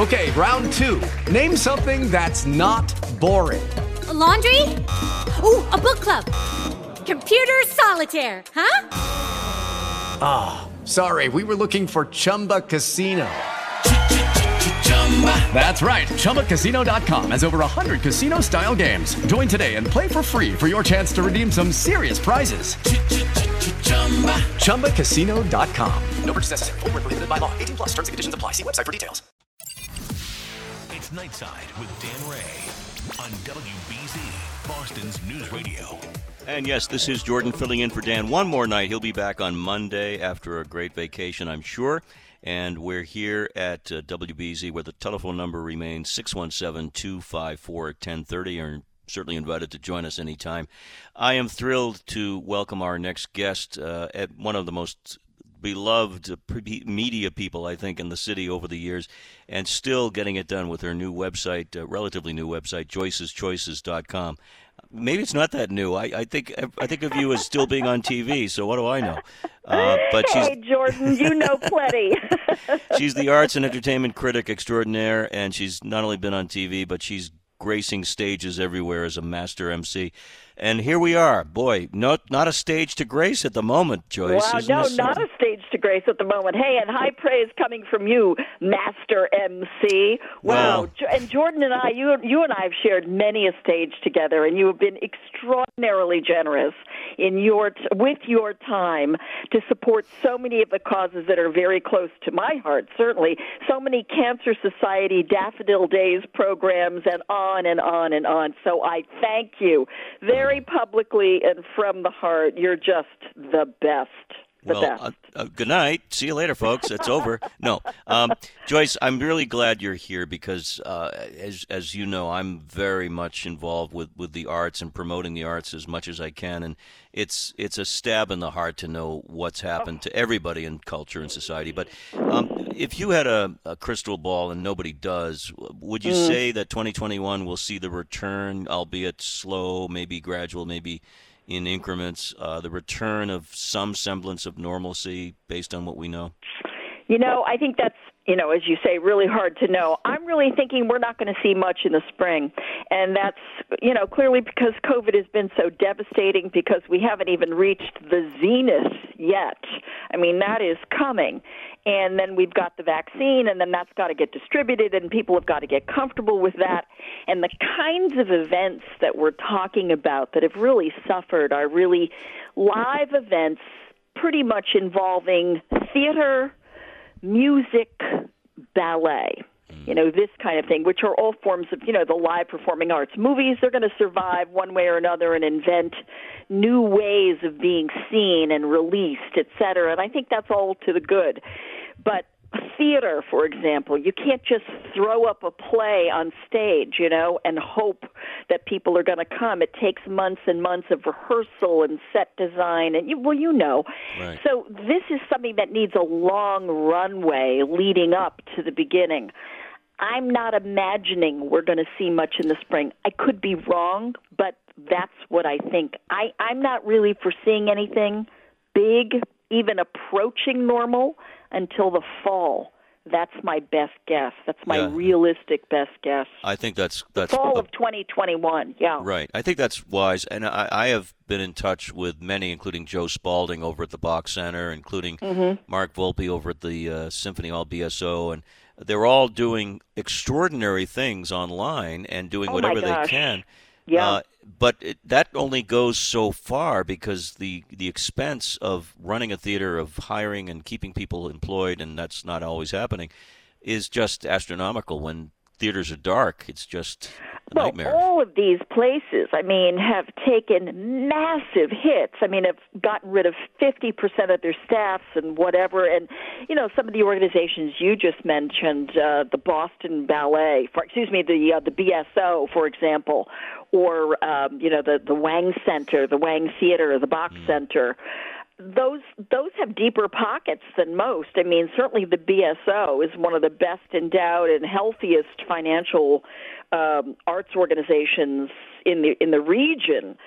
Okay, round two. Name something that's not boring. A laundry? Ooh, a book club. Computer solitaire, huh? Ah, sorry, we were looking for Chumba Casino. That's right, ChumbaCasino.com has over 100 casino-style games. Join today and play for free for your chance to redeem some serious prizes. ChumbaCasino.com. No purchase necessary. Void where prohibited by law. 18 plus terms and conditions apply. See website for details. It's Nightside with Dan Ray on WBZ, Boston's News Radio. And yes, this is Jordan filling in for Dan one more night. He'll be back on Monday after a great vacation, I'm sure. And we're here at WBZ where the telephone number remains 617-254-1030. You're certainly invited to join us anytime. I am thrilled to welcome our next guest at one of the most beloved media people, I think, in the city over the years, and still getting it done with her new website, relatively new website, joyceschoices.com. Maybe it's not that new. I think of you as still being on TV, so what do I know? But hey, Jordan, you know plenty. She's the arts and entertainment critic extraordinaire, and she's not only been on TV, but she's gracing stages everywhere as a master MC. And here we are. Boy, not a stage to grace at the moment, Joyce. Wow, no, not a stage to grace at the moment. Hey, and high praise coming from you, Master MC. Wow. And Jordan and I, you and I have shared many a stage together, and you have been extraordinarily generous with your time to support so many of the causes that are very close to my heart, certainly. So many Cancer Society, Daffodil Days programs, and on and on and on. So I thank you very publicly and from the heart. You're just the best. Best. Good night. See you later, folks. It's over. No. Joyce, I'm really glad you're here because, as you know, I'm very much involved with the arts and promoting the arts as much as I can. And it's a stab in the heart to know what's happened to everybody in culture and society. But if you had a crystal ball, and nobody does, would you say that 2021 will see the return, albeit slow, maybe gradual, maybe in increments, the return of some semblance of normalcy based on what we know? I think that's, as you say, really hard to know. I'm really thinking we're not going to see much in the spring. And that's, clearly because COVID has been so devastating, because we haven't even reached the zenith yet. I mean, that is coming. And then we've got the vaccine, and then that's got to get distributed, and people have got to get comfortable with that. And the kinds of events that we're talking about that have really suffered are really live events, pretty much involving theater, music, ballet, this kind of thing, which are all forms of, the live performing arts. Movies, they're going to survive one way or another and invent new ways of being seen and released, et cetera. And I think that's all to the good. But theater, for example, you can't just throw up a play on stage, and hope that people are going to come. It takes months and months of rehearsal and set design, and Right. So this is something that needs a long runway leading up to the beginning. I'm not imagining we're going to see much in the spring. I could be wrong, but that's what I think. I'm not really foreseeing anything big, even approaching normal, until the fall. That's my best guess. That's my realistic best guess. I think that's fall of 2021. Yeah. Right. I think that's wise. And I have been in touch with many, including Joe Spalding over at the Bach Center, including Mark Volpe over at the Symphony Hall BSO, and they're all doing extraordinary things online and doing whatever they can. Yeah. But that only goes so far, because the expense of running a theater, of hiring and keeping people employed, and that's not always happening, is just astronomical. When theaters are dark, it's just a nightmare. All of these places, have taken massive hits. Have gotten rid of 50% of their staffs and whatever. And, some of the organizations you just mentioned, the Boston Ballet, the BSO, for example, or, the Wang Center, the Wang Theater, the Bach Center. Those have deeper pockets than most. Certainly the BSO is one of the best endowed and healthiest financial arts organizations in the region.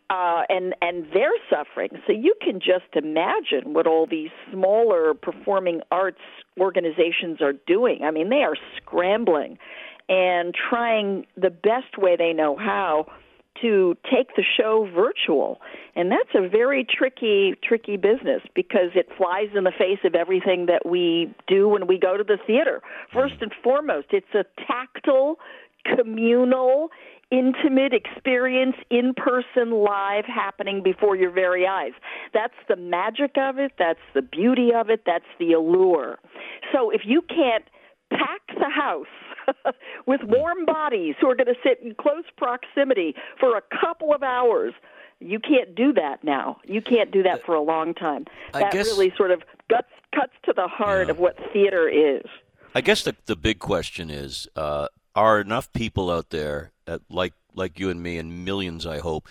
and they're suffering. So you can just imagine what all these smaller performing arts organizations are doing. I mean, they are scrambling and trying the best way they know how to take the show virtual. And that's a very tricky business because it flies in the face of everything that we do when we go to the theater. First and foremost, it's a tactile, communal, intimate experience, in-person, live, happening before your very eyes. That's the magic of it. That's the beauty of it. That's the allure. So if you can't pack the house with warm bodies who are going to sit in close proximity for a couple of hours, you can't do that now. You can't do that for a long time. That really sort of cuts to the heart of what theater is. I guess the big question is, are enough people out there, like you and me and millions, I hope,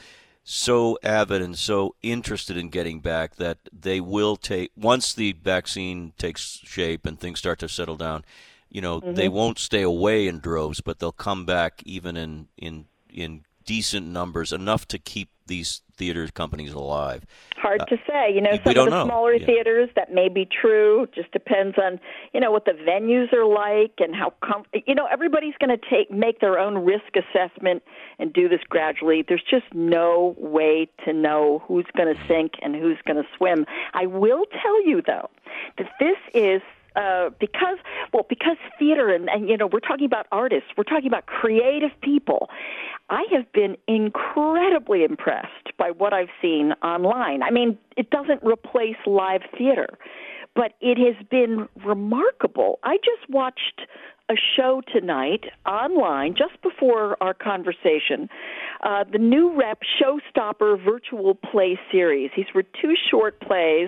so avid and so interested in getting back that they will take, once the vaccine takes shape and things start to settle down, they won't stay away in droves, but they'll come back even in decent numbers, enough to keep these theater companies alive. Hard to say. Some of the smaller theaters, that may be true. Just depends on, what the venues are like and how everybody's going to make their own risk assessment and do this gradually. There's just no way to know who's going to sink and who's going to swim. I will tell you, though, that this is because theater and we're talking about artists, we're talking about creative people. I have been incredibly impressed by what I've seen online. I mean, it doesn't replace live theater, but it has been remarkable. I just watched a show tonight online just before our conversation, the new Rep Showstopper virtual play series. These were 2 short plays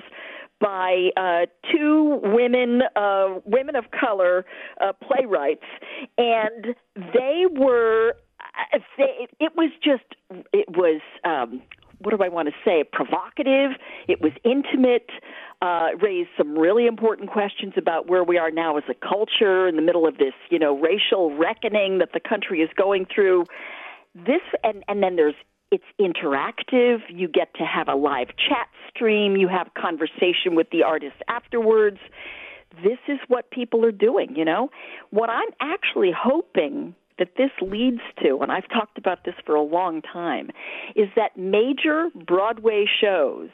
by 2 women of color playwrights, and they were. It was what do I want to say? Provocative. It was intimate. Raised some really important questions about where we are now as a culture in the middle of this, racial reckoning that the country is going through. This and then it's interactive. You get to have a live chat stream. You have conversation with the artist afterwards. This is what people are doing, What I'm actually hoping that this leads to, and I've talked about this for a long time, is that major Broadway shows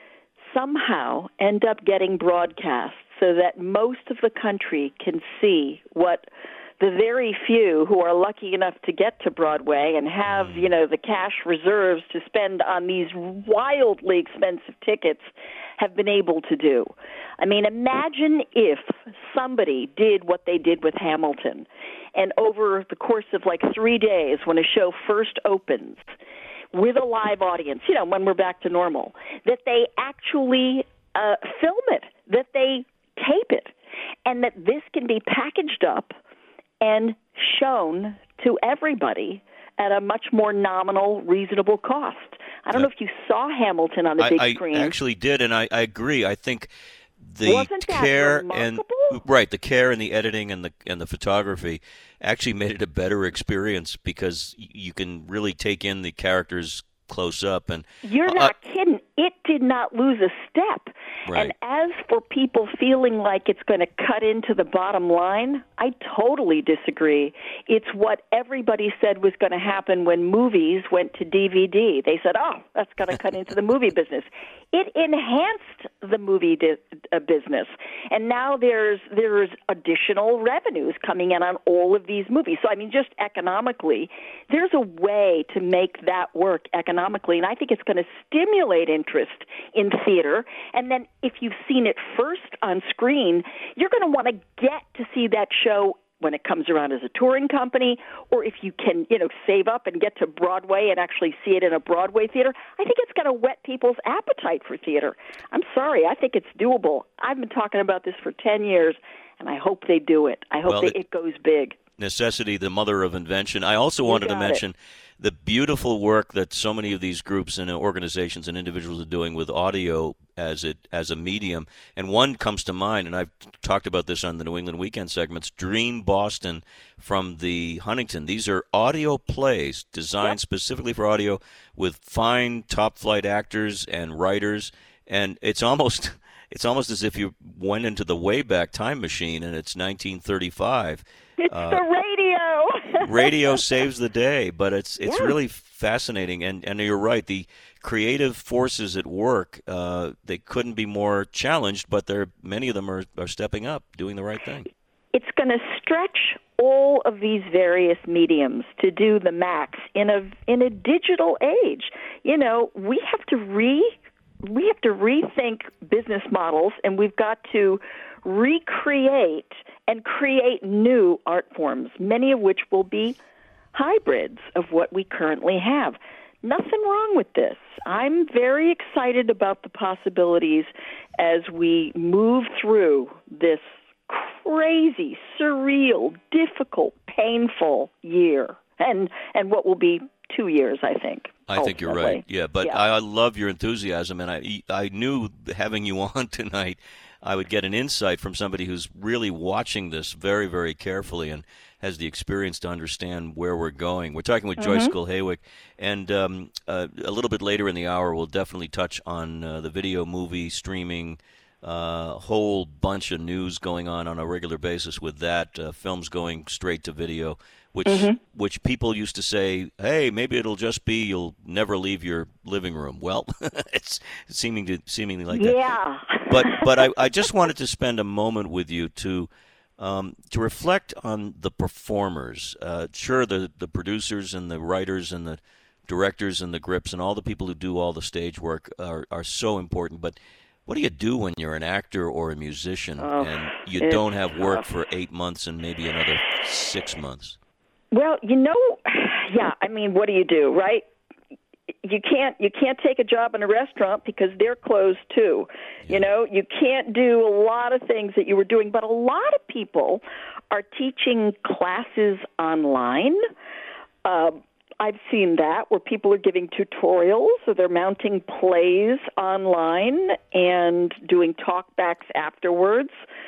somehow end up getting broadcast so that most of the country can see what the very few who are lucky enough to get to Broadway and have, the cash reserves to spend on these wildly expensive tickets have been able to do. I mean, imagine if somebody did what they did with Hamilton, and over the course of 3 days when a show first opens with a live audience, when we're back to normal, that they actually film it, that they tape it, and that this can be packaged up and shown to everybody at a much more nominal, reasonable cost. I don't know if you saw Hamilton on the big screen. I actually did, and I agree. I think the care and the care and the editing and the photography actually made it a better experience because you can really take in the characters close up. And you're not kidding. It did not lose a step. Right. And as for people feeling like it's going to cut into the bottom line, I totally disagree. It's what everybody said was going to happen when movies went to DVD. They said, that's going to cut into the movie business. It enhanced the movie business. And now there's additional revenues coming in on all of these movies. So, I mean, just economically, there's a way to make that work economically. And I think it's going to stimulate interest in theater. And then if you've seen it first on screen, you're going to want to get to see that show when it comes around as a touring company, or if you can, save up and get to Broadway and actually see it in a Broadway theater. I think it's going to whet people's appetite for theater. I'm sorry. I think it's doable. I've been talking about this for 10 years, and I hope they do it. I hope it goes big. necessity, the mother of invention. I also wanted to mention the beautiful work that so many of these groups and organizations and individuals are doing with audio as a medium. And one comes to mind, and I've talked about this on the New England Weekend segments, Dream Boston from the Huntington. These are audio plays designed specifically for audio with fine top-flight actors and writers. And it's almost as if you went into the Wayback Time Machine and it's 1935. It's the radio. Radio saves the day, but it's really fascinating. And you're right, the creative forces at work, they couldn't be more challenged, but many of them are stepping up, doing the right thing. It's going to stretch all of these various mediums to do the max in a digital age. You know, we have to rethink business models, and we've got to recreate and create new art forms, many of which will be hybrids of what we currently have. Nothing wrong with this. I'm very excited about the possibilities as we move through this crazy, surreal, difficult, painful year, and what will be 2 years, I think. I think you're right. Yeah, but I love your enthusiasm, and I knew having you on tonight, I would get an insight from somebody who's really watching this very, very carefully and has the experience to understand where we're going. We're talking with Joyce Kulheywick, and a little bit later in the hour, we'll definitely touch on the video, movie, streaming, whole bunch of news going on a regular basis with that, films going straight to video, which people used to say, hey, maybe it'll just be you'll never leave your living room. Well, it's seemingly like that. Yeah. But I just wanted to spend a moment with you to reflect on the performers. Sure, the producers and the writers and the directors and the grips and all the people who do all the stage work are so important, but what do you do when you're an actor or a musician and you don't have work for 8 months and maybe another 6 months? Well, I mean, what do you do, right? You can't take a job in a restaurant because they're closed too. Yeah. You know, you can't do a lot of things that you were doing, but a lot of people are teaching classes online. I've seen that where people are giving tutorials or they're mounting plays online and doing talkbacks afterwards.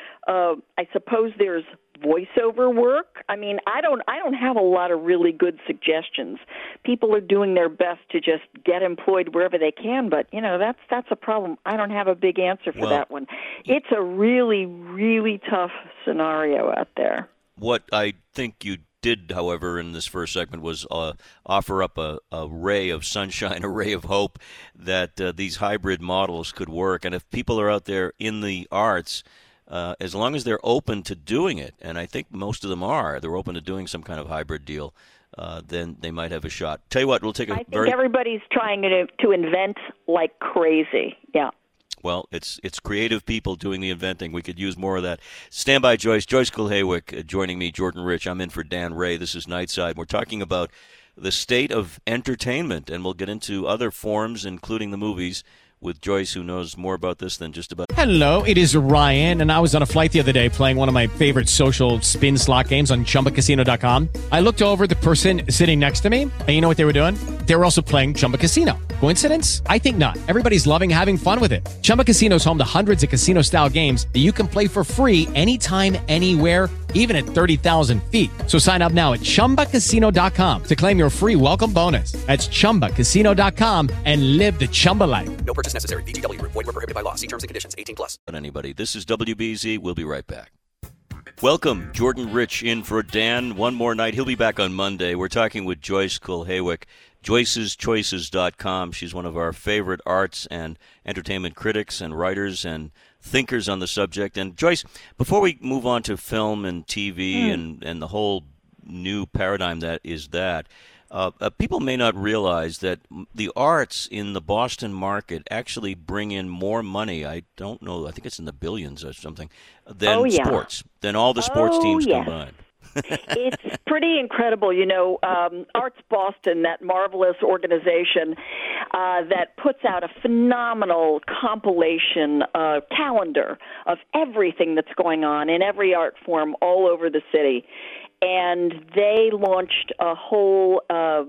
I suppose there's voiceover work. I mean, I don't have a lot of really good suggestions. People are doing their best to just get employed wherever they can, but that's a problem. I don't have a big answer for that one. It's a really, really tough scenario out there. What I think you did, however, in this first segment was offer up a ray of sunshine, a ray of hope that these hybrid models could work. And if people are out there in the arts, as long as they're open to doing it, and I think most of them they're open to doing some kind of hybrid deal, then they might have a shot. Tell you what, we'll take I think everybody's trying to invent like crazy. Yeah. Well, it's creative people doing the inventing. We could use more of that. Stand by, Joyce. Joyce Kulheywick joining me, Jordan Rich. I'm in for Dan Ray. This is Nightside. We're talking about the state of entertainment, and we'll get into other forms, including the movies, with Joyce, who knows more about this than just about... Hello, it is Ryan, and I was on a flight the other day playing one of my favorite social spin slot games on ChumbaCasino.com. I looked over at the person sitting next to me, and you know what they were doing? They were also playing Chumba Casino. Coincidence? I think not. Everybody's loving having fun with it. Chumba Casino is home to hundreds of casino-style games that you can play for free anytime, anywhere, even at 30,000 feet. So sign up now at ChumbaCasino.com to claim your free welcome bonus. That's ChumbaCasino.com and live the Chumba life. No purchase necessary. VGW. Void where prohibited by law. See terms and conditions. 18+. Anybody. This is WBZ. We'll be right back. Welcome, Jordan Rich in for Dan one more night. He'll be back on Monday. We're talking with Joyce Kulheywick, Joyce'sChoices.com. She's one of our favorite arts and entertainment critics and writers and thinkers on the subject. And Joyce, before we move on to film and TV and the whole new paradigm that is that, people may not realize that the arts in the Boston market actually bring in more money. I don't know. I think it's in the billions or something than sports, than all the sports teams combined. It's pretty incredible. Arts Boston, that marvelous organization that puts out a phenomenal compilation calendar of everything that's going on in every art form all over the city. and they launched a whole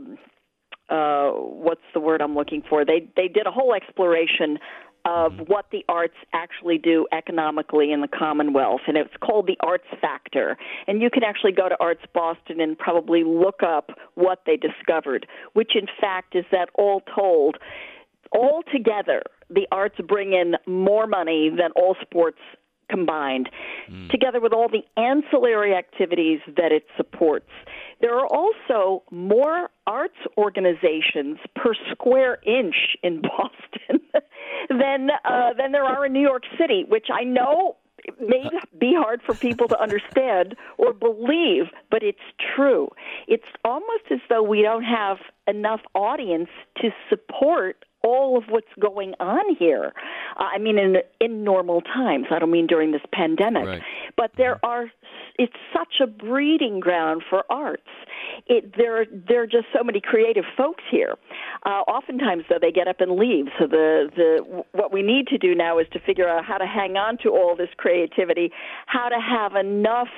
what's the word I'm looking for? They did a whole exploration of what the arts actually do economically in the Commonwealth, and it's called the Arts Factor. And you can actually go to Arts Boston and probably look up what they discovered, which in fact is that all told, all together, the arts bring in more money than all sports combined, together with all the ancillary activities that it supports. There are also more arts organizations per square inch in Boston than there are in New York City, which I know may be hard for people to understand or believe, but it's true. It's almost as though we don't have enough audience to support all of what's going on here. I mean, in normal times. I don't mean during this pandemic. Right. But it's such a breeding ground for arts. There are just so many creative folks here. Oftentimes, though, they get up and leave. So what we need to do now is to figure out how to hang on to all this creativity, how to have enough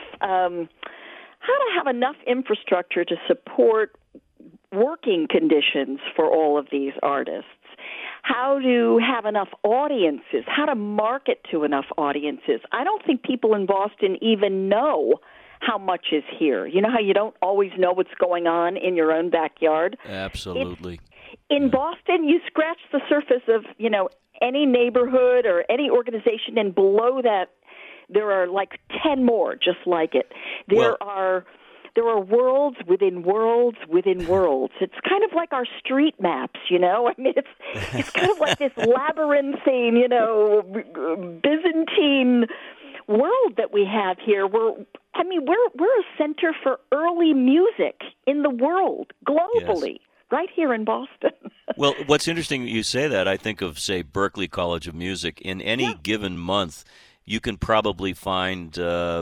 infrastructure to support working conditions for all of these artists, how to have enough audiences, how to market to enough audiences. I don't think people in Boston even know how much is here. You know how you don't always know what's going on in your own backyard? Absolutely. In Boston, you scratch the surface of, any neighborhood or any organization, and below that, there are like 10 more just like it. There are worlds within worlds within worlds. It's kind of like our street maps, I mean, it's kind of like this labyrinthine, Byzantine world that we have here. We're a center for early music in the world globally. Yes. Right here in Boston. Well, what's interesting you say that, I think of, say, Berklee College of Music. In any given month, you can probably find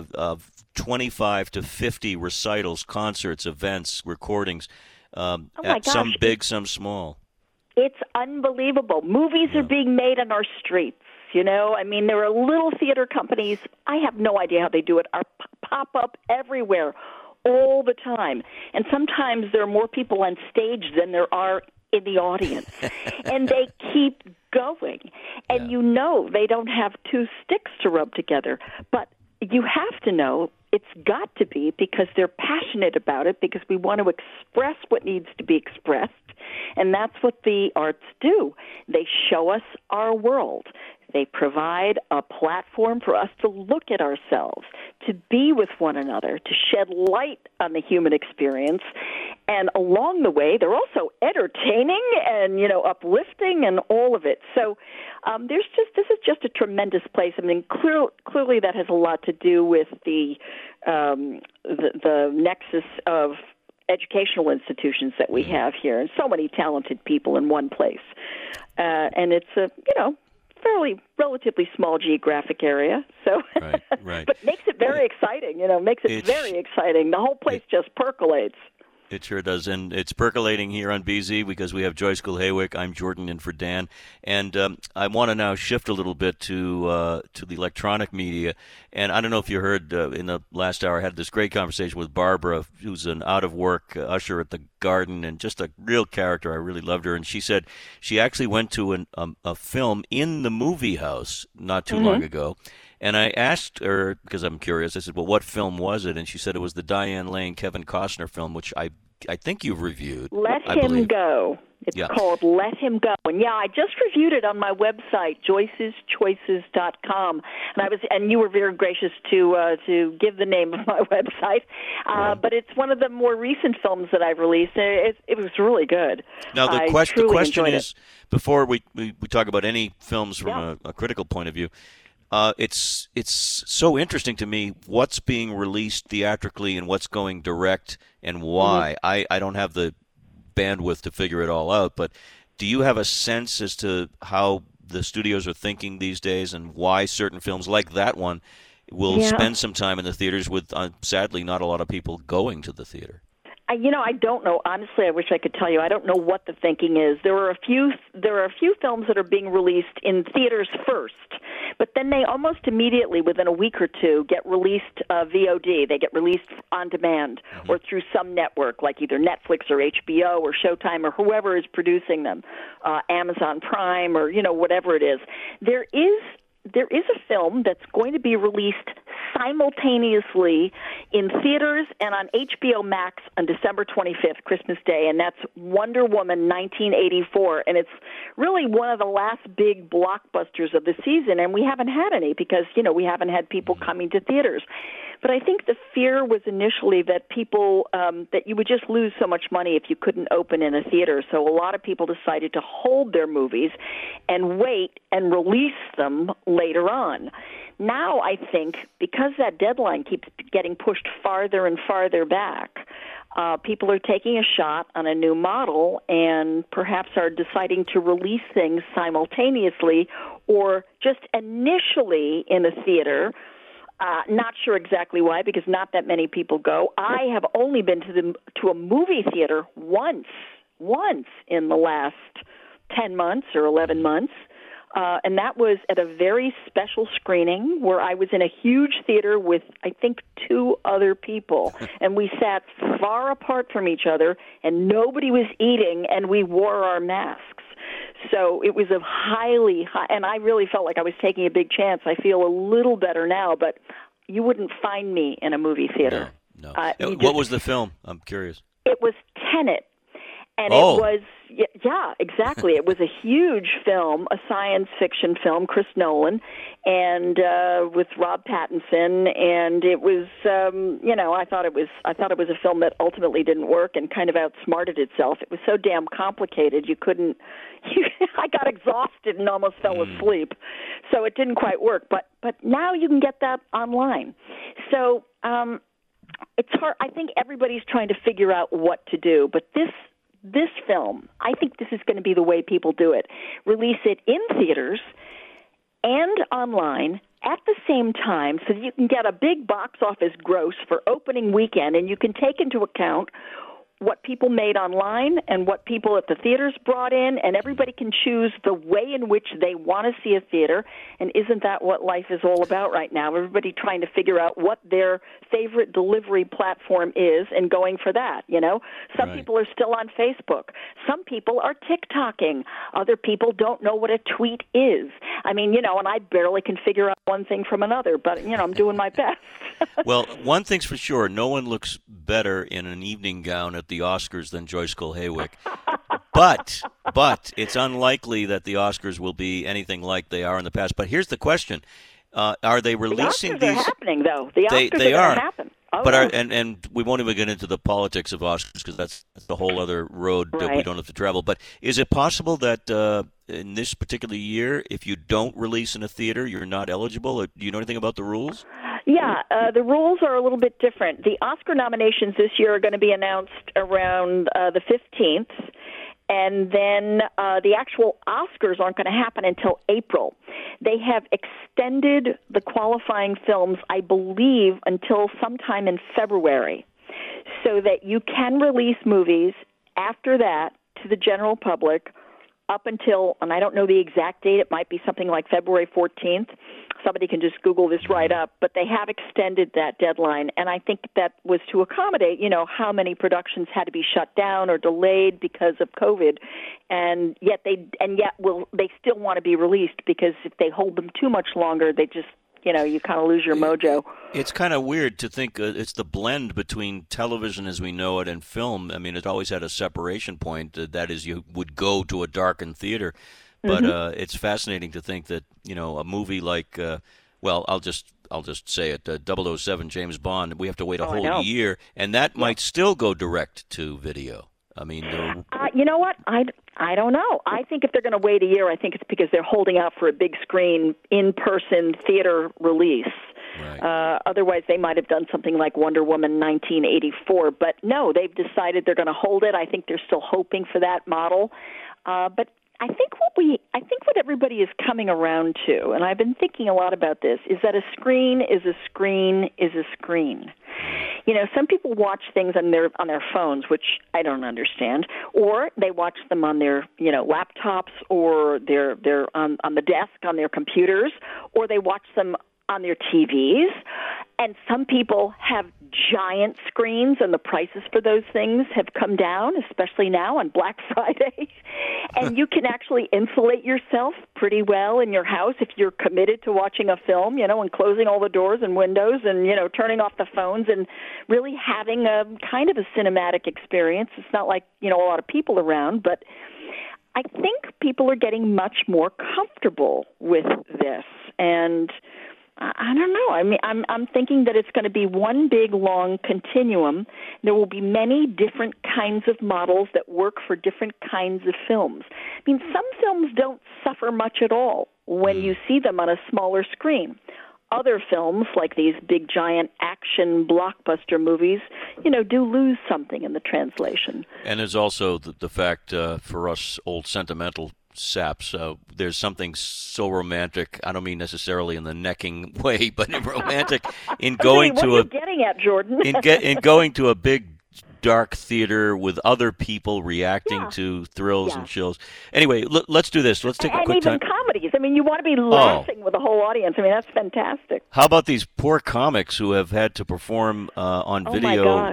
25 to 50 recitals, concerts, events, recordings, some big, some small. It's unbelievable. Movies are being made on our streets, I mean, there are little theater companies, I have no idea how they do it, are pop up everywhere all the time. And sometimes there are more people on stage than there are in the audience. And they keep going. And they don't have two sticks to rub together. But you have to know it's got to be because they're passionate about it, because we want to express what needs to be expressed. And that's what the arts do. They show us our world. They provide a platform for us to look at ourselves, to be with one another, to shed light on the human experience. And along the way, they're also entertaining and, uplifting and all of it. So this is just a tremendous place. I mean, clearly that has a lot to do with the nexus of educational institutions that we have here, and so many talented people in one place. And it's a, relatively small geographic area, so right. But makes it very exciting. Makes it very exciting. The whole place just percolates. It sure does, and it's percolating here on BZ because we have Joyce Kulhaywick. I'm Jordan in for Dan, and I want to now shift a little bit to the electronic media. And I don't know if you heard in the last hour, I had this great conversation with Barbara, who's an out-of-work usher at the Garden, and just a real character. I really loved her, and she said she actually went to a film in the movie house not too long ago. And I asked her, because I'm curious, I said, well, what film was it? And she said it was the Diane Lane, Kevin Costner film, which I think you've reviewed. Let Him Go. It's called Let Him Go. And I just reviewed it on my website, joyceschoices.com. And you were very gracious to give the name of my website. But it's one of the more recent films that I've released. It was really good. Now, the question is, before we talk about any films from a critical point of view, it's so interesting to me what's being released theatrically and what's going direct and why. I don't have the bandwidth to figure it all out, but do you have a sense as to how the studios are thinking these days and why certain films like that one will spend some time in the theaters with, sadly, not a lot of people going to the theater? I don't know. Honestly, I wish I could tell you. I don't know what the thinking is. There are a few films that are being released in theaters first, but then they almost immediately, within a week or two, get released VOD. They get released on demand or through some network, like either Netflix or HBO or Showtime or whoever is producing them, Amazon Prime or whatever it is. There is a film that's going to be released simultaneously in theaters and on HBO Max on December 25th, Christmas Day, and that's Wonder Woman 1984. And it's really one of the last big blockbusters of the season, and we haven't had any because, we haven't had people coming to theaters. But I think the fear was initially that people, that you would just lose so much money if you couldn't open in a theater. So a lot of people decided to hold their movies and wait and release them later on. Now I think because that deadline keeps getting pushed farther and farther back, people are taking a shot on a new model and perhaps are deciding to release things simultaneously or just initially in a theater. Not sure exactly why, because not that many people go. I have only been to a movie theater once in the last 10 months or 11 months, and that was at a very special screening where I was in a huge theater with, I think, 2 other people, and we sat far apart from each other, and nobody was eating, and we wore our masks. So it was a and I really felt like I was taking a big chance. I feel a little better now, but you wouldn't find me in a movie theater. No. What was the film? I'm curious. It was Tenet. And it was, yeah, exactly. It was a huge film, a science fiction film, Chris Nolan, and with Rob Pattinson. And it was, I thought it was a film that ultimately didn't work and kind of outsmarted itself. It was so damn complicated, I got exhausted and almost fell asleep. So it didn't quite work. But now you can get that online. So it's hard. I think everybody's trying to figure out what to do. But this film, I think this is going to be the way people do it. Release it in theaters and online at the same time so that you can get a big box office gross for opening weekend, and you can take into account what people made online and what people at the theaters brought in, and everybody can choose the way in which they want to see a theater. And isn't that what life is all about right now? Everybody trying to figure out what their favorite delivery platform is and going for that, Some people are still on Facebook. Some people are TikToking. Other people don't know what a tweet is. I mean, and I barely can figure out one thing from another, but, I'm doing my best. Well, one thing's for sure, no one looks better in an evening gown at the Oscars than Joyce Cole-Haywick. But it's unlikely that the Oscars will be anything like they are in the past. But here's the question. Are they releasing these? The Oscars are happening, though. The Oscars they are are. going to happen. Oh, but and we won't even get into the politics of Oscars because that's a whole other road that we don't have to travel. But is it possible that in this particular year, if you don't release in a theater, you're not eligible? Do you know anything about the rules? Yeah, the rules are a little bit different. The Oscar nominations this year are going to be announced around the 15th, and then the actual Oscars aren't going to happen until April. They have extended the qualifying films, I believe, until sometime in February, so that you can release movies after that to the general public up until, and I don't know the exact date, it might be something like February 14th. Somebody can just Google this right up, but they have extended that deadline, and I think that was to accommodate, how many productions had to be shut down or delayed because of COVID, and yet they still want to be released because if they hold them too much longer, they just, you kind of lose your mojo. It's kind of weird to think it's the blend between television as we know it and film. I mean, it always had a separation point. That is, you would go to a darkened theater. But it's fascinating to think that, a movie like, I'll just say it, 007 James Bond, we have to wait a whole year, and that might still go direct to video. I mean, you know what? I don't know. I think if they're going to wait a year, I think it's because they're holding out for a big screen, in-person theater release. Right. Otherwise, they might have done something like Wonder Woman 1984. But no, they've decided they're going to hold it. I think they're still hoping for that model. But I think what everybody is coming around to, and I've been thinking a lot about this, is that a screen is a screen is a screen. You know, some people watch things on their phones, which I don't understand, or they watch them on their, you know, laptops, or they're on the desk on their computers, or they watch them on their TVs. And some people have giant screens, and the prices for those things have come down, especially now on Black Friday. And you can actually insulate yourself pretty well in your house if you're committed to watching a film, you know, and closing all the doors and windows and, you know, turning off the phones and really having a kind of a cinematic experience. It's not like, you know, a lot of people around, but I think people are getting much more comfortable with this. And I don't know. I mean, I'm thinking that it's going to be one big, long continuum. There will be many different kinds of models that work for different kinds of films. I mean, some films don't suffer much at all when you see them on a smaller screen. Other films, like these big, giant action blockbuster movies, you know, do lose something in the translation. And there's also the fact for us old sentimental saps, there's something so romantic. I don't mean necessarily in the necking way, but romantic in going what to are you getting at, Jordan? in going to a big dark theater with other people reacting to thrills and chills. Anyway, let's do this. Let's take a quick time. And even comedies. I mean, you want to be laughing with the whole audience. I mean, that's fantastic. How about these poor comics who have had to perform on video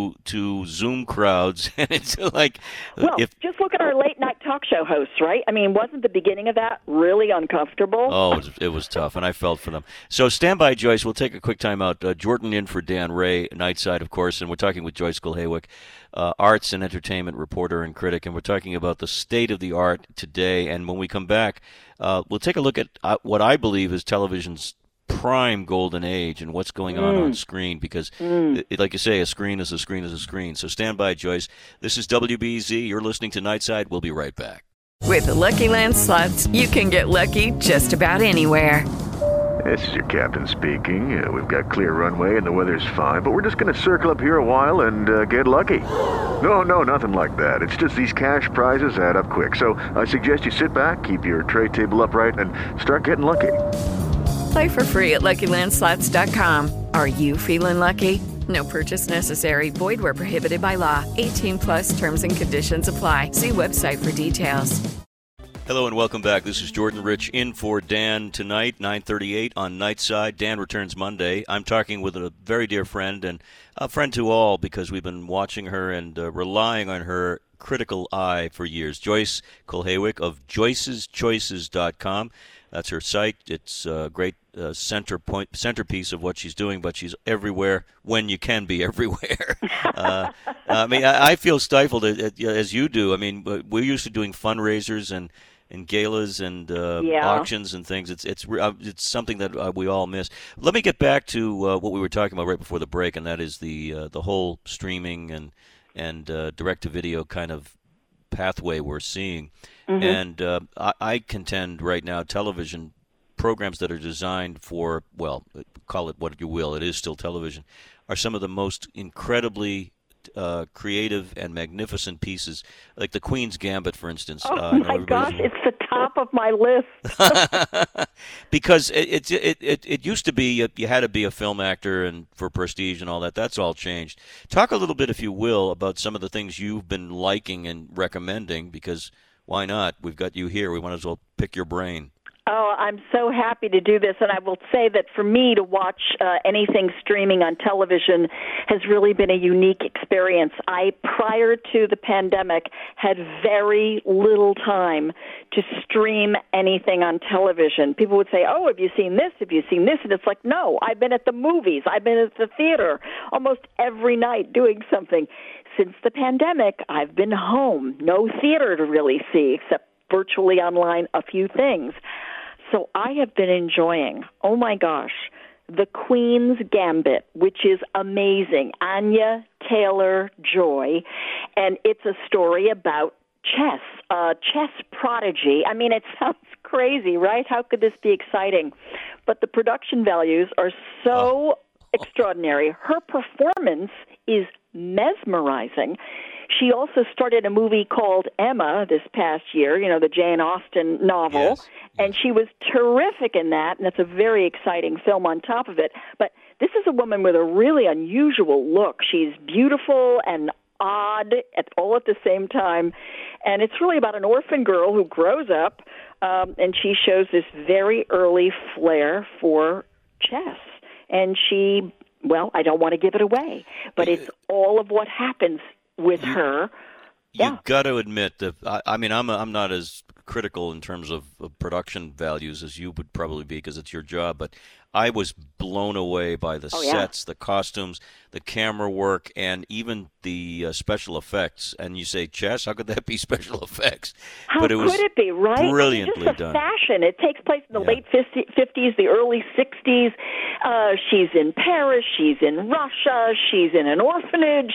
to Zoom crowds? And it's like, just look at our late night talk show hosts, right? I mean, wasn't the beginning of that really uncomfortable? Oh, it was tough, and I felt for them. So stand by, Joyce. We'll take a quick time out. Jordan in for Dan Ray, Nightside, of course, and we're talking with Joyce Kulhaywick, arts and entertainment reporter and critic, and we're talking about the state of the art today. And when we come back, we'll take a look at what I believe is television's prime golden age and what's going on screen, because, like you say, a screen is a screen is a screen. So stand by, Joyce. This is WBZ. You're listening to Nightside. We'll be right back. With the Lucky Land Slots, you can get lucky just about anywhere. This is your captain speaking. We've got clear runway and the weather's fine, but we're just going to circle up here a while and get lucky. No, nothing like that. It's just these cash prizes add up quick. So I suggest you sit back, keep your tray table upright, and start getting lucky. Play for free at LuckyLandSlots.com. Are you feeling lucky? No purchase necessary. Void where prohibited by law. 18+ terms and conditions apply. See website for details. Hello and welcome back. This is Jordan Rich in for Dan tonight, 9:38 on Nightside. Dan returns Monday. I'm talking with a very dear friend and a friend to all because we've been watching her and relying on her critical eye for years. Joyce Kulhaywick of Joyce'sChoices.com. That's her site. It's a great centerpiece of what she's doing, but she's everywhere when you can be everywhere. I mean, I feel stifled as you do. I mean, we're used to doing fundraisers and galas and auctions and things. It's something that we all miss. Let me get back to what we were talking about right before the break, and that is the whole streaming and direct-to-video kind of pathway we're seeing. And I contend right now television programs that are designed for, well, call it what you will, it is still television, are some of the most incredibly creative and magnificent pieces, like the Queen's Gambit, for instance. Oh my gosh, it's the top of my list. Because it used to be you had to be a film actor and for prestige and all that. That's all changed. Talk a little bit, if you will, about some of the things you've been liking and recommending, because why not? We've got you here. We might as well pick your brain. Oh, I'm so happy to do this, and I will say that for me to watch anything streaming on television has really been a unique experience. I, prior to the pandemic, had very little time to stream anything on television. People would say, oh, have you seen this? Have you seen this? And it's like, no, I've been at the movies. I've been at the theater almost every night doing something. Since the pandemic, I've been home. No theater to really see, except virtually online, a few things. So I have been enjoying, oh my gosh, The Queen's Gambit, which is amazing. Anya Taylor-Joy, and it's a story about chess, chess prodigy. I mean, it sounds crazy, right? How could this be exciting? But the production values are so extraordinary. Her performance is mesmerizing. she also started a movie called Emma this past year, the Jane Austen novel, Yes. and she was terrific in that, and it's a very exciting film on top of it. But this is a woman with a really unusual look. She's beautiful and odd all at the same time, and it's really about an orphan girl who grows up, and she shows this very early flair for chess. And she, well, I don't want to give it away, but it's all of what happens with her. You got to admit that I'm not as critical in terms of production values as you would probably be because it's your job, but I was blown away by the sets, the costumes, the camera work, and even the special effects. And you say chess? How could that be special effects? How but it was could it be, right? Brilliantly just the done. Fashion. It takes place in the late 50s, the early 60s. She's in Paris. She's in Russia. She's in an orphanage.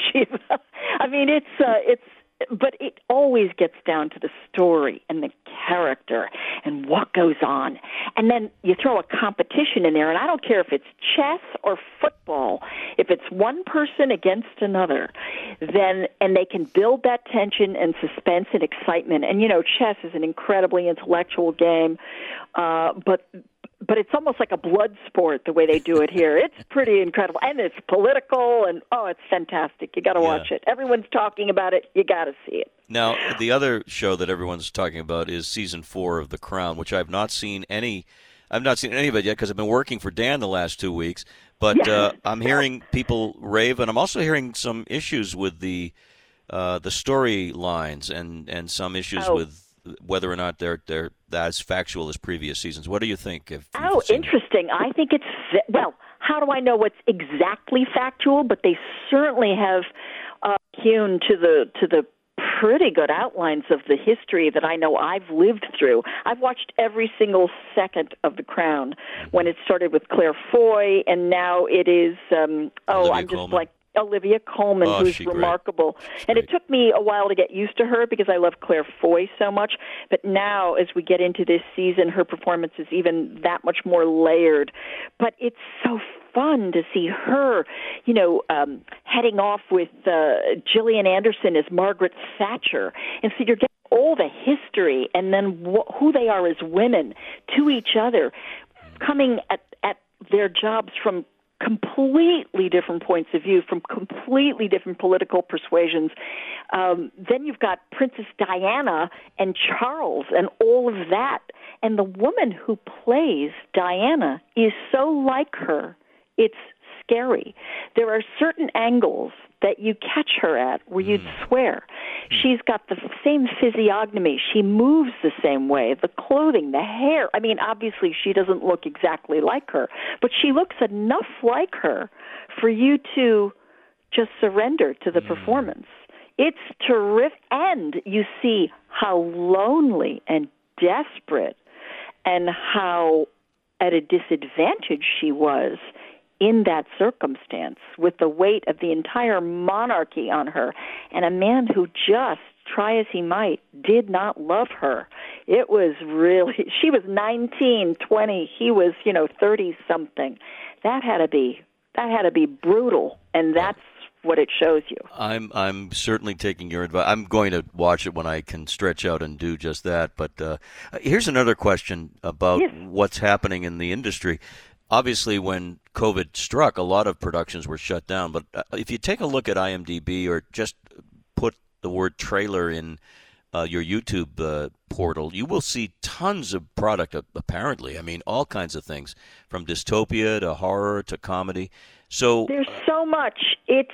But it always gets down to the story and the character and what goes on. And then you throw a competition in there, and I don't care if it's chess or football. If it's one person against another, and they can build that tension and suspense and excitement. And, chess is an incredibly intellectual game, but it's almost like a blood sport the way they do it here. It's pretty incredible. And it's political, and, it's fantastic. You got to watch it. Everyone's talking about it. You got to see it. Now, the other show that everyone's talking about is Season 4 of The Crown, which I've not seen any of it yet because I've been working for Dan the last 2 weeks. But I'm hearing people rave, and I'm also hearing some issues with the storylines and some issues with whether or not they're as factual as previous seasons. What do you think? Interesting. I think it's, how do I know what's exactly factual? But they certainly have hewn to the pretty good outlines of the history that I know I've lived through. I've watched every single second of The Crown when it started with Claire Foy, and now it is, Olivia Colman, who's remarkable. And it took me a while to get used to her because I love Claire Foy so much. But now, as we get into this season, her performance is even that much more layered. But it's so fun to see her, heading off with Gillian Anderson as Margaret Thatcher. And so you're getting all the history and then who they are as women to each other, coming at their jobs from completely different points of view, from completely different political persuasions. Then you've got Princess Diana and Charles and all of that. And the woman who plays Diana is so like her, it's scary. There are certain angles that you catch her at where you'd swear. She's got the same physiognomy. She moves the same way. The clothing, the hair. I mean, obviously she doesn't look exactly like her, but she looks enough like her for you to just surrender to the performance. It's terrific. And you see how lonely and desperate and how at a disadvantage she was in that circumstance, with the weight of the entire monarchy on her, and a man who just, try as he might, did not love her. It was really, she was 19, 20, he was, 30-something. That had to be brutal, and that's what it shows you. I'm certainly taking your advice. I'm going to watch it when I can stretch out and do just that. But here's another question about what's happening in the industry. Obviously, when COVID struck, a lot of productions were shut down. But if you take a look at IMDb or just put the word trailer in your YouTube portal, you will see tons of product, apparently. I mean, all kinds of things, from dystopia to horror to comedy. So there's so much. It's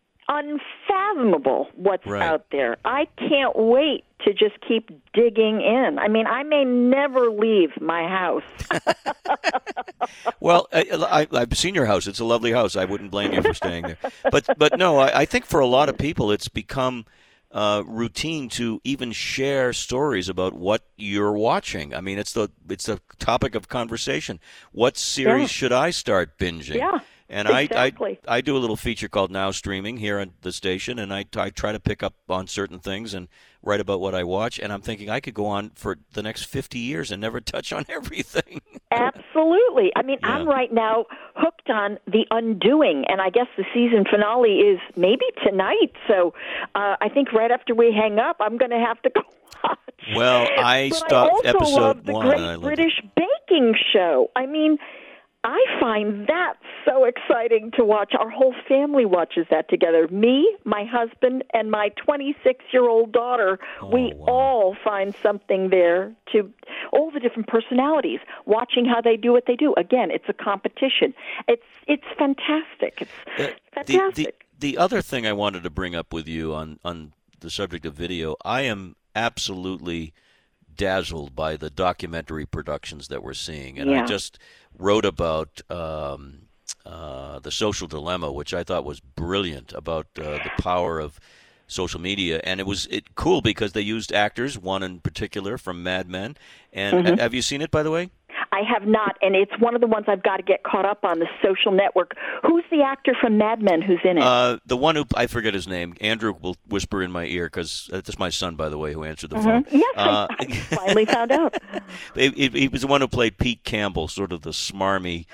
unfathomable what's out there. I can't wait to just keep digging in. I mean, I may never leave my house. Well, I've seen your house. It's a lovely house. I wouldn't blame you for staying there. But no, I think for a lot of people it's become routine to even share stories about what you're watching. I mean, it's the topic of conversation. What series should I start binging? Yeah. And Exactly. I do a little feature called Now Streaming here on the station, and I try to pick up on certain things and write about what I watch. And I'm thinking I could go on for the next 50 years and never touch on everything. Absolutely. I mean, Yeah. I'm right now hooked on The Undoing, and I guess the season finale is maybe tonight. So I think right after we hang up, I'm going to have to go watch. Well, I But stopped I also episode love the 1. Great and I loved British Baking Show. I mean, I find that so exciting to watch. Our whole family watches that together. Me, my husband, and my 26-year-old daughter. We all find something there to all the different personalities, watching how they do what they do. Again, it's a competition. It's fantastic. It's fantastic. The other thing I wanted to bring up with you on the subject of video, I am absolutely dazzled by the documentary productions that we're seeing. And Yeah. I just wrote about The Social Dilemma, which I thought was brilliant, about the power of social media. And it was cool because they used actors, one in particular from Mad Men. And have you seen it, by the way? I have not, and it's one of the ones I've got to get caught up on, The Social Network. Who's the actor from Mad Men who's in it? The one who, I forget his name. Andrew will whisper in my ear because that's my son, by the way, who answered the phone. Yes, I finally found out. He was the one who played Pete Campbell, sort of the smarmy.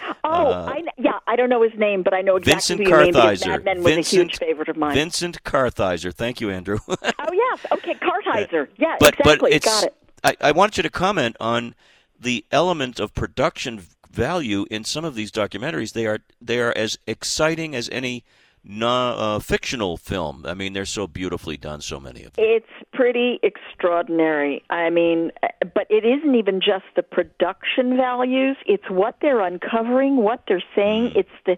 I don't know his name, but I know exactly Vincent who you mean because Kartheiser. Mad Men was a huge favorite of mine. Vincent Kartheiser. Thank you, Andrew. Oh, yes. Okay, Kartheiser. Yeah, But exactly. it's, Got it. I want you to comment on the element of production value in some of these documentaries. They are as exciting as any fictional film. I mean, they're so beautifully done, so many of them. It's pretty extraordinary. I mean, but it isn't even just the production values. It's what they're uncovering, what they're saying. It's the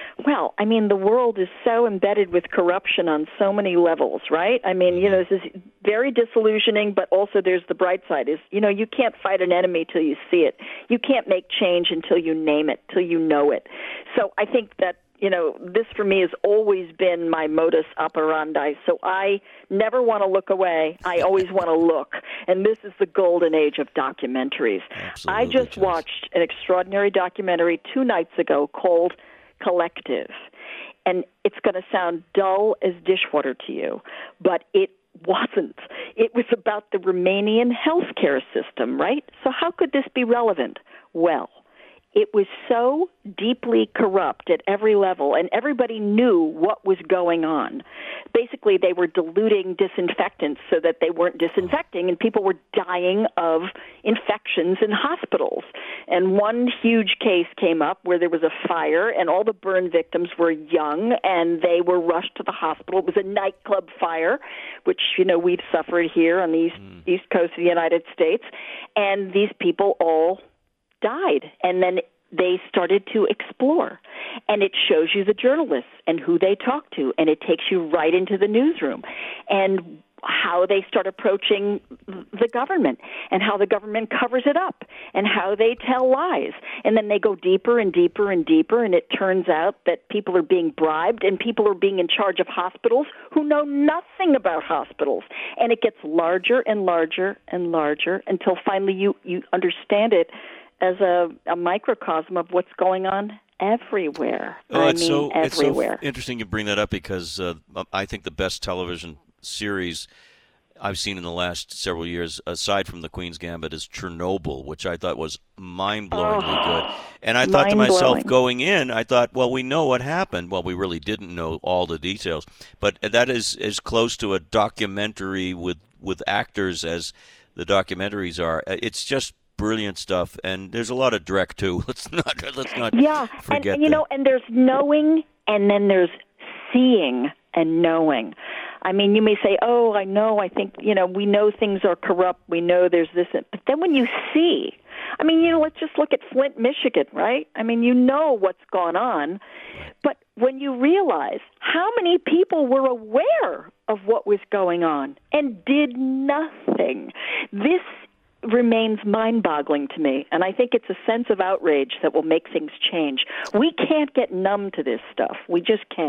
world is so embedded with corruption on so many levels, right? I mean, this is very disillusioning, but also there's the bright side is, you can't fight an enemy till you see it. You can't make change until you name it, till you know it. So I think that this for me has always been my modus operandi. So I never want to look away. I always want to look. And this is the golden age of documentaries. Absolutely, I just Jess. watched an extraordinary documentary 2 nights ago called Collective. And it's going to sound dull as dishwater to you, but it wasn't. It was about the Romanian healthcare system, right? So how could this be relevant? Well, it was so deeply corrupt at every level, and everybody knew what was going on. Basically, they were diluting disinfectants so that they weren't disinfecting, and people were dying of infections in hospitals. And one huge case came up where there was a fire, and all the burn victims were young, and they were rushed to the hospital. It was a nightclub fire, which, we've suffered here on the East Coast of the United States. And these people all died, and then they started to explore, and it shows you the journalists and who they talk to, and it takes you right into the newsroom and how they start approaching the government and how the government covers it up and how they tell lies. And then they go deeper and deeper and deeper, and it turns out that people are being bribed and people are being in charge of hospitals who know nothing about hospitals. And it gets larger and larger and larger until finally you understand it as a microcosm of what's going on everywhere. It's so everywhere. interesting you bring that up because I think the best television series I've seen in the last several years, aside from The Queen's Gambit, is Chernobyl, which I thought was mind-blowingly good. And I thought to myself, going in, I thought, well, we know what happened. Well, we really didn't know all the details. But that is as close to a documentary with actors as the documentaries are. It's just brilliant stuff, and there's a lot of Drek too. Let's not forget that. And there's knowing, and then there's seeing and knowing. I mean, you may say, "Oh, I know. I think we know things are corrupt. We know there's this," but then when you see, I mean, let's just look at Flint, Michigan, right? I mean, you know what's gone on, but when you realize how many people were aware of what was going on and did nothing, this remains mind-boggling to me, and I think it's a sense of outrage that will make things change. We can't get numb to this stuff. We just can't.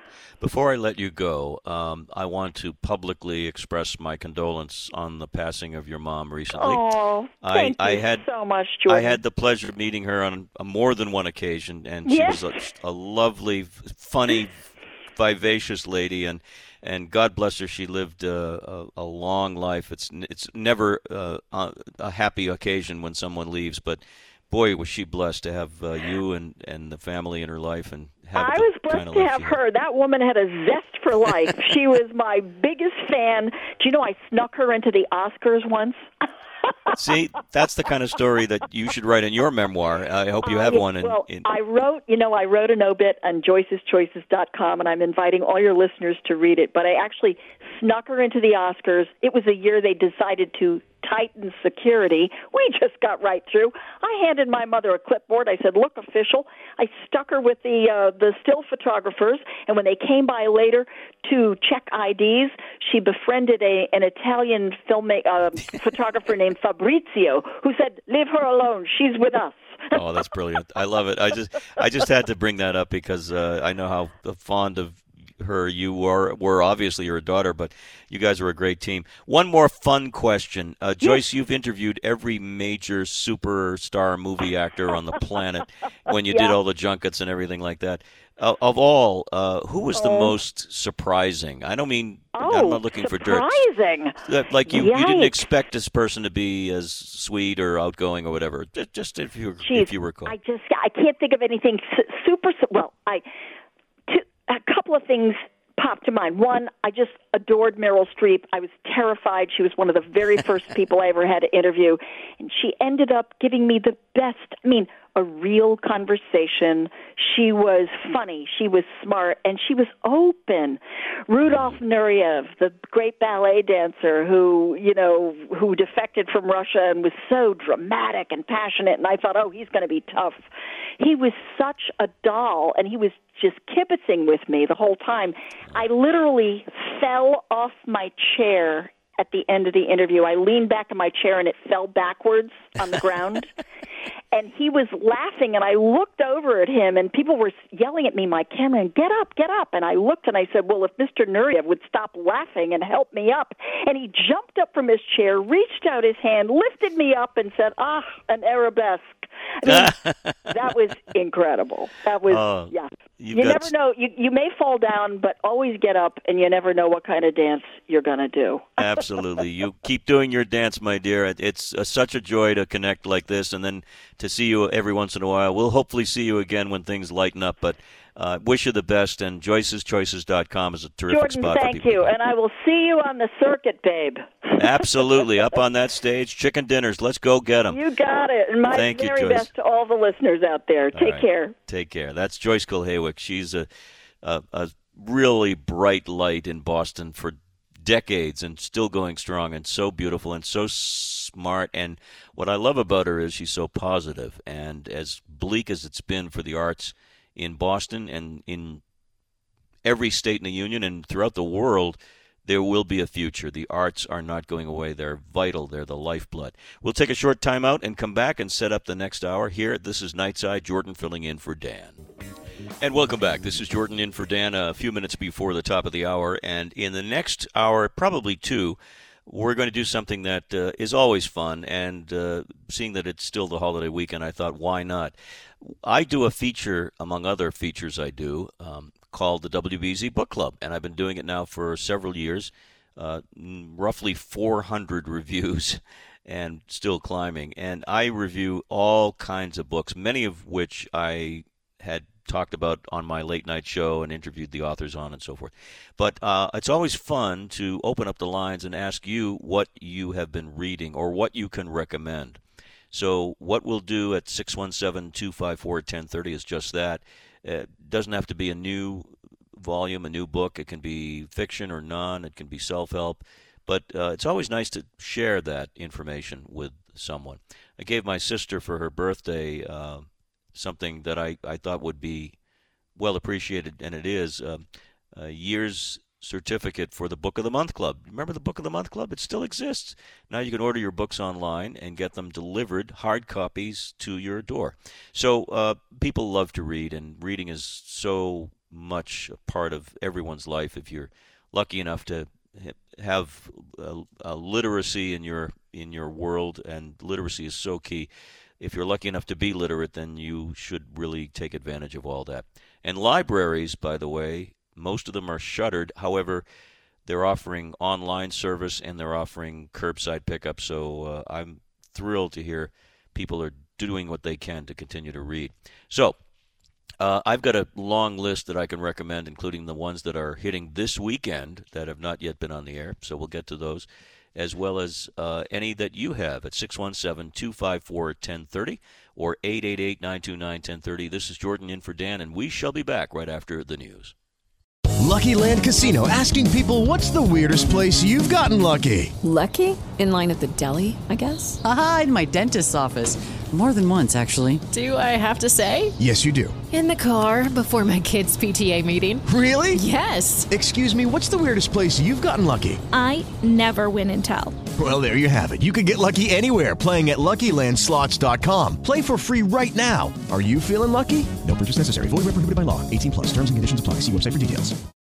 Before I let you go, I want to publicly express my condolence on the passing of your mom recently. Oh, thank you so much, Jordan. I had the pleasure of meeting her on more than one occasion, and she was a lovely, funny, vivacious lady, and God bless her. She lived a long life. It's never a happy occasion when someone leaves, but boy, was she blessed to have you and the family in her life, and have I was blessed to have her. That woman had a zest for life. She was my biggest fan. Do you know I snuck her into the Oscars once? See, that's the kind of story that you should write in your memoir. I hope you have one. I wrote an obit on Joyce'sChoices.com, and I'm inviting all your listeners to read it. But I actually snuck her into the Oscars. It was a year they decided to tighten security. We just got right through. I handed my mother a clipboard. I said, "Look, official." I stuck her with the still photographers, and when they came by later to check IDs, she befriended an Italian photographer named Fabrizio, who said, "Leave her alone. She's with us." Oh, that's brilliant. I love it. I just had to bring that up because I know how fond of her you were. Obviously you're a daughter, but you guys are a great team. One more fun question. Joyce, you've interviewed every major superstar movie actor on the planet when you did all the junkets and everything like that. Of all, who was the most surprising? I don't mean, I'm not looking for dirt. Surprising. Like you didn't expect this person to be as sweet or outgoing or whatever. Just if you recall. I can't think of anything super. Well, a couple of things popped to mind. One, I just adored Meryl Streep. I was terrified. She was one of the very first people I ever had to interview. And she ended up giving me the best, a real conversation. She was funny. She was smart. And she was open. Rudolf Nureyev, the great ballet dancer who defected from Russia and was so dramatic and passionate. And I thought, he's going to be tough. He was such a doll, and he was just kibitzing with me the whole time. I literally fell off my chair at the end of the interview. I leaned back in my chair, and it fell backwards on the ground. And he was laughing, and I looked over at him, and people were yelling at me, my cameraman, get up, get up. And I looked, and I said, well, if Mr. Nureyev would stop laughing and help me up. And he jumped up from his chair, reached out his hand, lifted me up, and said, an arabesque. That was incredible. That was, You never know. You may fall down, but always get up, and you never know what kind of dance you're going to do. Absolutely. You keep doing your dance, my dear. It's such a joy to connect like this, and then to see you every once in a while. We'll hopefully see you again when things lighten up, but wish you the best, and Joyce'sChoices.com is a terrific spot for people. Thank you, and I will see you on the circuit, babe. Absolutely. Up on that stage, chicken dinners. Let's go get them. You got it. And my very best to all the listeners out there. Take care. Take care. That's Joyce Kulhaywick. She's a really bright light in Boston for decades and still going strong, and so beautiful and so smart. And what I love about her is she's so positive. And as bleak as it's been for the arts in Boston and in every state in the union and throughout the world, there will be a future. The arts are not going away. They're vital. They're the lifeblood. We'll take a short time out and come back and set up the next hour here. This is Nightside. Jordan filling in for Dan. And welcome back. This is Jordan in for Dan a few minutes before the top of the hour. And in the next hour, probably two, we're going to do something that is always fun. And seeing that it's still the holiday weekend, I thought, why not? I do a feature, among other features I do, called the WBZ Book Club, and I've been doing it now for several years, roughly 400 reviews, and still climbing. And I review all kinds of books, many of which I had talked about on my late night show and interviewed the authors on and so forth. But it's always fun to open up the lines and ask you what you have been reading or what you can recommend. So what we'll do at 617-254-1030 is just that. It doesn't have to be a new volume, a new book. It can be fiction or non. It can be self-help. But it's always nice to share that information with someone. I gave my sister for her birthday something that I thought would be well appreciated, and it is a year's certificate for the Book of the Month Club. Remember the Book of the Month Club? It still exists. Now you can order your books online and get them delivered, hard copies, to your door. So people love to read, and reading is so much a part of everyone's life if you're lucky enough to have a literacy in your world, and literacy is so key. If you're lucky enough to be literate, then you should really take advantage of all that. And libraries, by the way, most of them are shuttered. However, they're offering online service and they're offering curbside pickup. So I'm thrilled to hear people are doing what they can to continue to read. So I've got a long list that I can recommend, including the ones that are hitting this weekend that have not yet been on the air. So we'll get to those, as well as any that you have at 617-254-1030 or 888-929-1030. This is Jordan in for Dan, and we shall be back right after the news. Lucky Land Casino, asking people, what's the weirdest place you've gotten lucky? Lucky? In line at the deli, I guess? Aha, in my dentist's office. More than once, actually. Do I have to say? Yes, you do. In the car before my kids' PTA meeting. Really? Yes. Excuse me, what's the weirdest place you've gotten lucky? I never win and tell. Well, there you have it. You can get lucky anywhere, playing at LuckyLandSlots.com. Play for free right now. Are you feeling lucky? No purchase necessary. Void where prohibited by law. 18+. Terms and conditions apply. See website for details.